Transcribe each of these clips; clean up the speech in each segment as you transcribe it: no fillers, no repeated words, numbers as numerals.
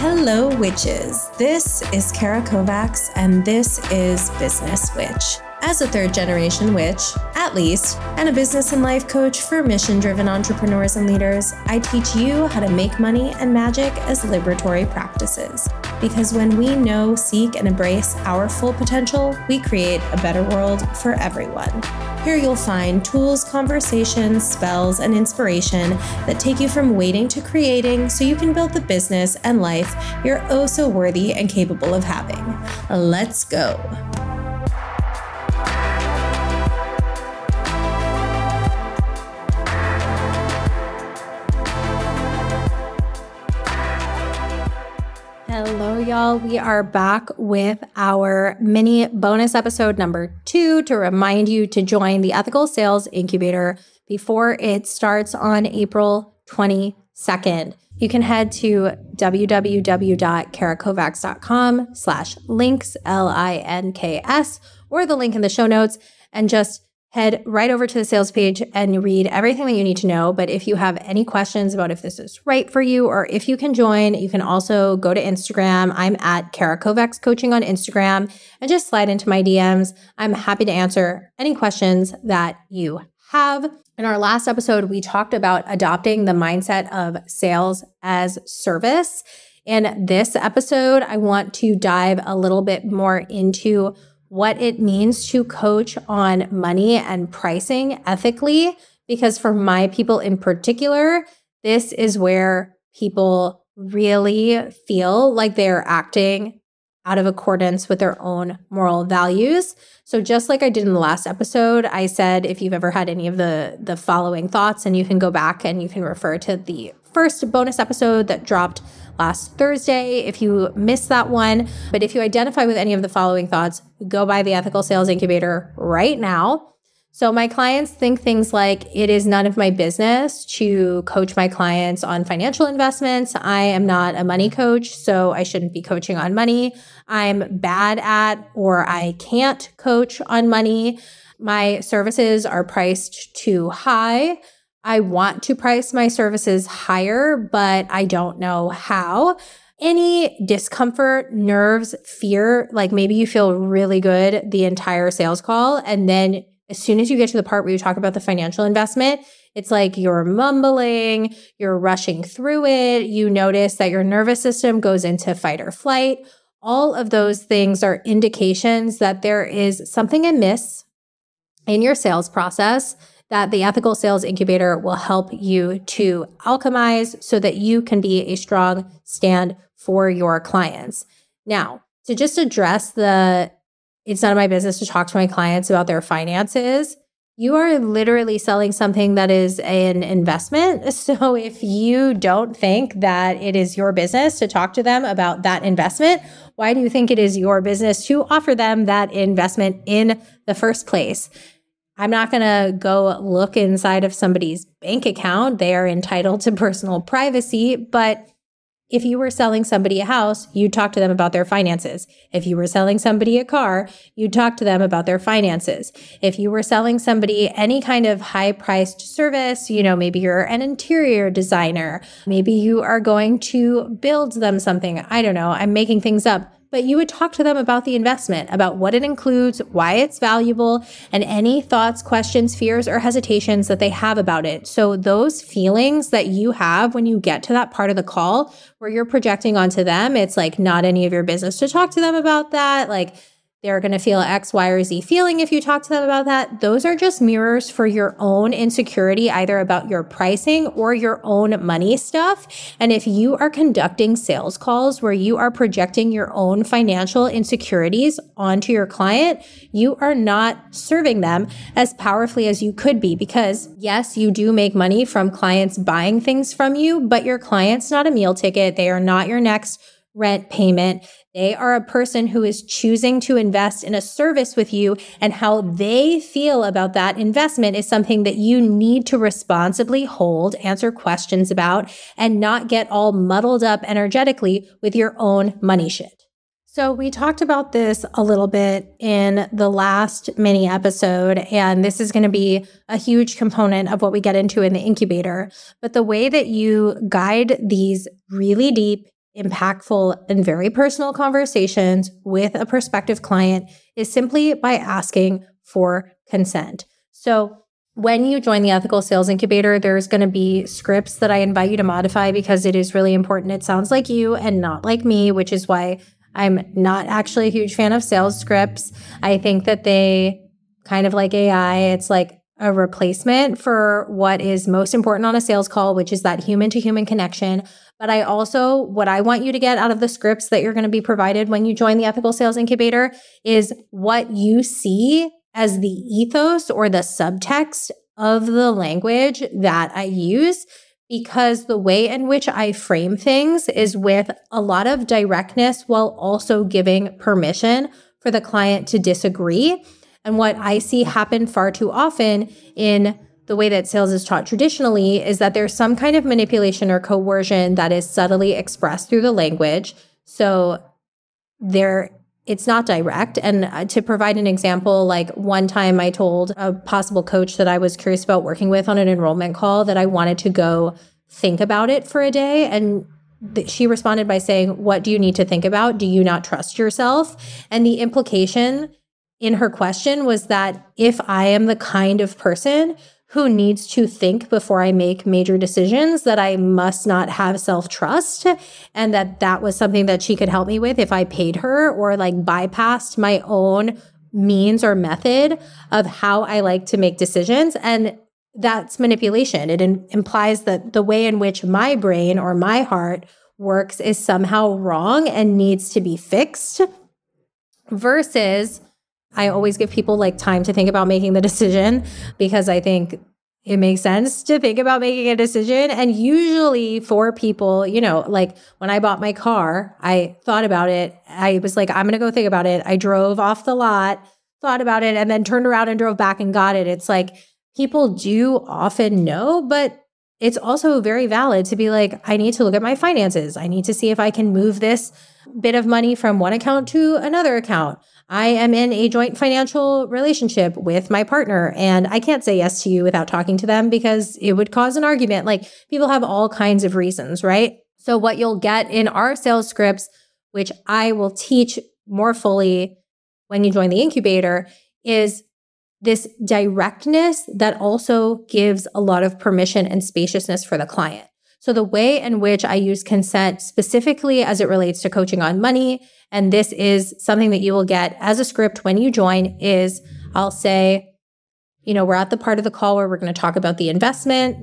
Hello, witches. This is Kara Kovacs, and this is Business Witch. As a third-generation witch, at least, and a business and life coach for mission-driven entrepreneurs and leaders, I teach you how to make money and magic as liberatory practices. Because when we know, seek, and embrace our full potential, we create a better world for everyone. Here you'll find tools, conversations, spells, and inspiration that take you from waiting to creating so you can build the business and life you're oh so worthy and capable of having. Let's go. Hello, y'all. We are back with our mini bonus episode number 2 to remind you to join the Ethical Sales Incubator before it starts on April 22nd. You can head to www.karakovacs.com/links, LINKS, or the link in the show notes, and just head right over to the sales page and read everything that you need to know. But if you have any questions about if this is right for you or if you can join, you can also go to Instagram. I'm at Kara Kovacs Coaching on Instagram, and just slide into my DMs. I'm happy to answer any questions that you have. In our last episode, we talked about adopting the mindset of sales as service. In this episode, I want to dive a little bit more into what it means to coach on money and pricing ethically, because for my people in particular, this is where people really feel like they're acting out of accordance with their own moral values. So just like I did in the last episode, I said, if you've ever had any of the following thoughts, and you can go back and you can refer to the first bonus episode that dropped last Thursday if you missed that one. But if you identify with any of the following thoughts, go by the Ethical Sales Incubator right now. So my clients think things like, it is none of my business to coach my clients on financial investments. I am not a money coach, so I shouldn't be coaching on money. I'm bad at, or I can't coach on money. My services are priced too high. I want to price my services higher, but I don't know how. Any discomfort, nerves, fear, like maybe you feel really good the entire sales call, and then as soon as you get to the part where you talk about the financial investment, it's like you're mumbling, you're rushing through it. You notice that your nervous system goes into fight or flight. All of those things are indications that there is something amiss in your sales process that the Ethical Sales Incubator will help you to alchemize so that you can be a strong stand for your clients. Now, to just address it's none of my business to talk to my clients about their finances, you are literally selling something that is an investment. So if you don't think that it is your business to talk to them about that investment, why do you think it is your business to offer them that investment in the first place? I'm not going to go look inside of somebody's bank account. They are entitled to personal privacy. But if you were selling somebody a house, you'd talk to them about their finances. If you were selling somebody a car, you'd talk to them about their finances. If you were selling somebody any kind of high-priced service, maybe you're an interior designer, maybe you are going to build them something. I don't know. I'm making things up. But you would talk to them about the investment, about what it includes, why it's valuable, and any thoughts, questions, fears, or hesitations that they have about it. So those feelings that you have when you get to that part of the call where you're projecting onto them, it's like not any of your business to talk to them about that. Like they're going to feel X, Y, or Z feeling if you talk to them about that. Those are just mirrors for your own insecurity, either about your pricing or your own money stuff. And if you are conducting sales calls where you are projecting your own financial insecurities onto your client, you are not serving them as powerfully as you could be. Because yes, you do make money from clients buying things from you, but your client's not a meal ticket. They are not your next rent payment. They are a person who is choosing to invest in a service with you, and how they feel about that investment is something that you need to responsibly hold, answer questions about, and not get all muddled up energetically with your own money shit. So we talked about this a little bit in the last mini episode, and this is going to be a huge component of what we get into in the incubator. But the way that you guide these really deep impactful and very personal conversations with a prospective client is simply by asking for consent. So when you join the Ethical Sales Incubator, there's going to be scripts that I invite you to modify because it is really important. It sounds like you and not like me, which is why I'm not actually a huge fan of sales scripts. I think that they kind of like AI, it's like a replacement for what is most important on a sales call, which is that human to human connection. But what I want you to get out of the scripts that you're going to be provided when you join the Ethical Sales Incubator is what you see as the ethos or the subtext of the language that I use, because the way in which I frame things is with a lot of directness while also giving permission for the client to disagree. And what I see happen far too often in the way that sales is taught traditionally is that there's some kind of manipulation or coercion that is subtly expressed through the language. So it's not direct. And to provide an example, like one time I told a possible coach that I was curious about working with on an enrollment call that I wanted to go think about it for a day. And she responded by saying, "What do you need to think about? Do you not trust yourself?" And the implication in her question was that if I am the kind of person who needs to think before I make major decisions, that I must not have self-trust, and that was something that she could help me with if I paid her or like bypassed my own means or method of how I like to make decisions. And that's manipulation. It implies that the way in which my brain or my heart works is somehow wrong and needs to be fixed, versus I always give people like time to think about making the decision, because I think it makes sense to think about making a decision. And usually for people, like when I bought my car, I thought about it. I was like, I'm going to go think about it. I drove off the lot, thought about it, and then turned around and drove back and got it. It's like people do often know, but it's also very valid to be like, I need to look at my finances. I need to see if I can move this bit of money from one account to another account. I am in a joint financial relationship with my partner, and I can't say yes to you without talking to them because it would cause an argument. Like, people have all kinds of reasons, right? So what you'll get in our sales scripts, which I will teach more fully when you join the incubator, is this directness that also gives a lot of permission and spaciousness for the client. So the way in which I use consent specifically as it relates to coaching on money, and this is something that you will get as a script when you join, is I'll say, we're at the part of the call where we're going to talk about the investment.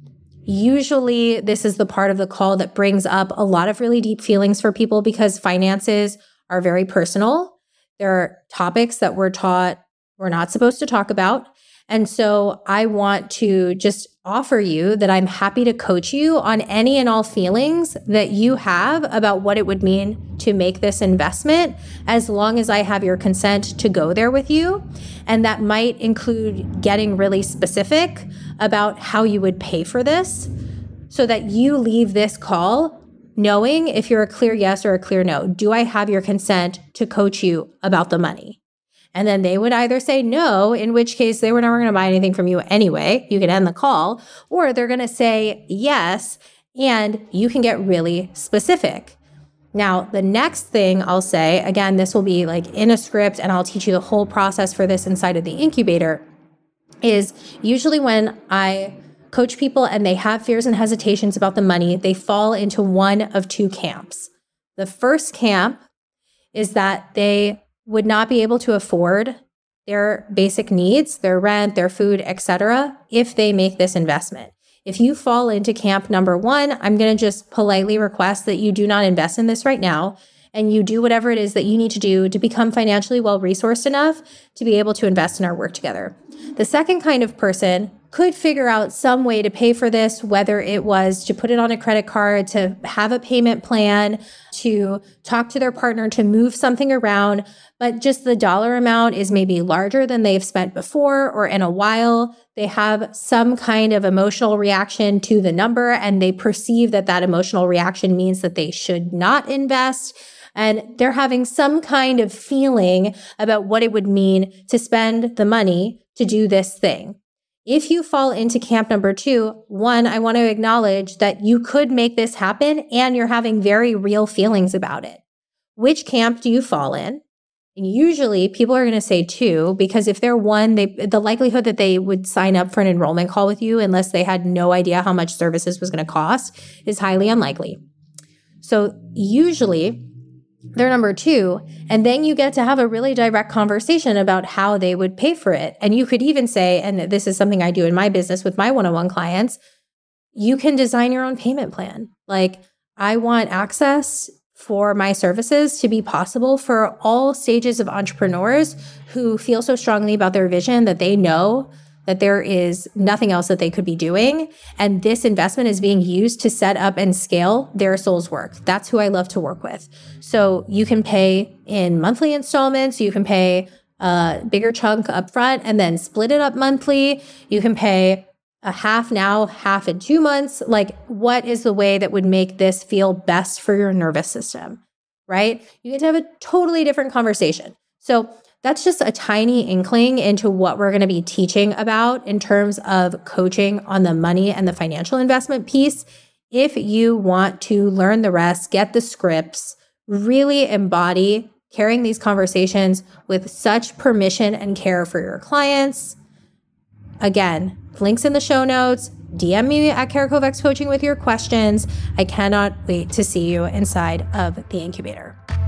Usually this is the part of the call that brings up a lot of really deep feelings for people because finances are very personal. There are topics that we're taught we're not supposed to talk about. And so I want to just offer you that I'm happy to coach you on any and all feelings that you have about what it would mean to make this investment, as long as I have your consent to go there with you. And that might include getting really specific about how you would pay for this, so that you leave this call knowing if you're a clear yes or a clear no. Do I have your consent to coach you about the money? And then they would either say no, in which case they were never going to buy anything from you anyway. You could end the call, or they're going to say yes, and you can get really specific. Now, the next thing I'll say, again, this will be like in a script, and I'll teach you the whole process for this inside of the incubator, is usually when I coach people and they have fears and hesitations about the money, they fall into one of two camps. The first camp is that they would not be able to afford their basic needs, their rent, their food, etc., if they make this investment. If you fall into camp number one, I'm going to just politely request that you do not invest in this right now, and you do whatever it is that you need to do to become financially well-resourced enough to be able to invest in our work together. The second kind of person could figure out some way to pay for this, whether it was to put it on a credit card, to have a payment plan, to talk to their partner to move something around, but just the dollar amount is maybe larger than they've spent before or in a while. They have some kind of emotional reaction to the number, and they perceive that that emotional reaction means that they should not invest. And they're having some kind of feeling about what it would mean to spend the money to do this thing. If you fall into camp number 2, one, I want to acknowledge that you could make this happen and you're having very real feelings about it. Which camp do you fall in? And usually people are going to say 2, because if they're 1, the likelihood that they would sign up for an enrollment call with you unless they had no idea how much services was going to cost is highly unlikely. So usually they're number 2, and then you get to have a really direct conversation about how they would pay for it. And you could even say, and this is something I do in my business with my one-on-one clients, you can design your own payment plan. Like, I want access for my services to be possible for all stages of entrepreneurs who feel so strongly about their vision that they know that there is nothing else that they could be doing. And this investment is being used to set up and scale their soul's work. That's who I love to work with. So you can pay in monthly installments. You can pay a bigger chunk upfront and then split it up monthly. You can pay a half now, half in 2 months. Like, what is the way that would make this feel best for your nervous system, right? You get to have a totally different conversation. So that's just a tiny inkling into what we're going to be teaching about in terms of coaching on the money and the financial investment piece. If you want to learn the rest, get the scripts, really embody carrying these conversations with such permission and care for your clients. Again, links in the show notes. DM me at Kara Kovacs Coaching with your questions. I cannot wait to see you inside of the incubator.